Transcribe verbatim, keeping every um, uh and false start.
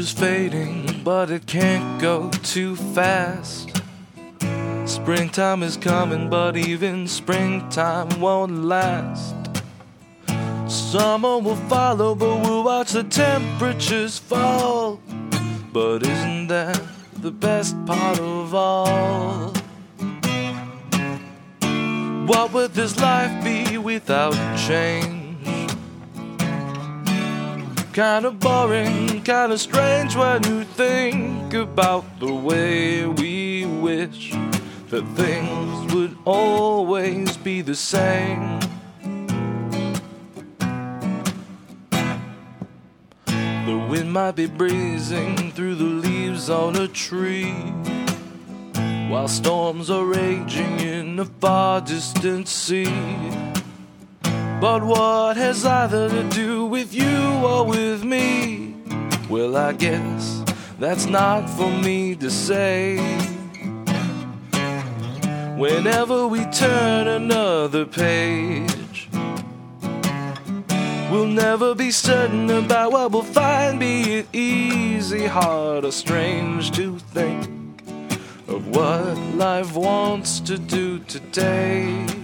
is fading, but it can't go too fast. Springtime is coming, but even springtime won't last. Summer will follow, but we'll watch the temperatures fall. But isn't that the best part of all? What would this life be without change? Kinda boring, kinda strange when you think about the way we wish that things would always be the same. The wind might be breezing through the leaves on a tree, while storms are raging in a far distant sea. But what has either to do with you or with me? Well, I guess that's not for me to say. Whenever we turn another page, we'll never be certain about what we'll find, be it easy, hard, or strange to think of what life wants to do today.